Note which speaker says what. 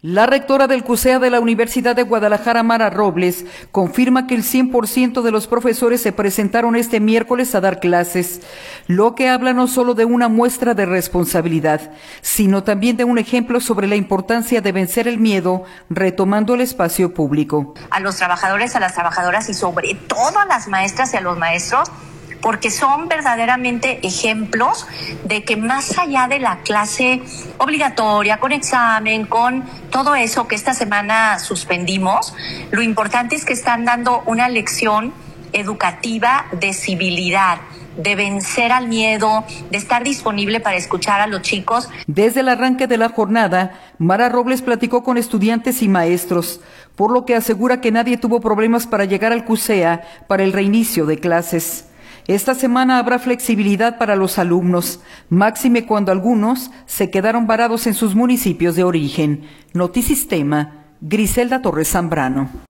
Speaker 1: La rectora del CUSEA de la Universidad de Guadalajara, Mara Robles, confirma que el 100% de los profesores se presentaron este miércoles a dar clases, lo que habla no solo de una muestra de responsabilidad, sino también de un ejemplo sobre la importancia de vencer el miedo, retomando el espacio público.
Speaker 2: A los trabajadores, a las trabajadoras y sobre todo a las maestras y a los maestros, porque son verdaderamente ejemplos de que más allá de la clase obligatoria, con examen, con todo eso que esta semana suspendimos, lo importante es que están dando una lección educativa de civilidad, de vencer al miedo, de estar disponible para escuchar a los chicos.
Speaker 1: Desde el arranque de la jornada, Mara Robles platicó con estudiantes y maestros, por lo que asegura que nadie tuvo problemas para llegar al CUSEA para el reinicio de clases. Esta semana habrá flexibilidad para los alumnos, máxime cuando algunos se quedaron varados en sus municipios de origen. Notisistema, Griselda Torres Zambrano.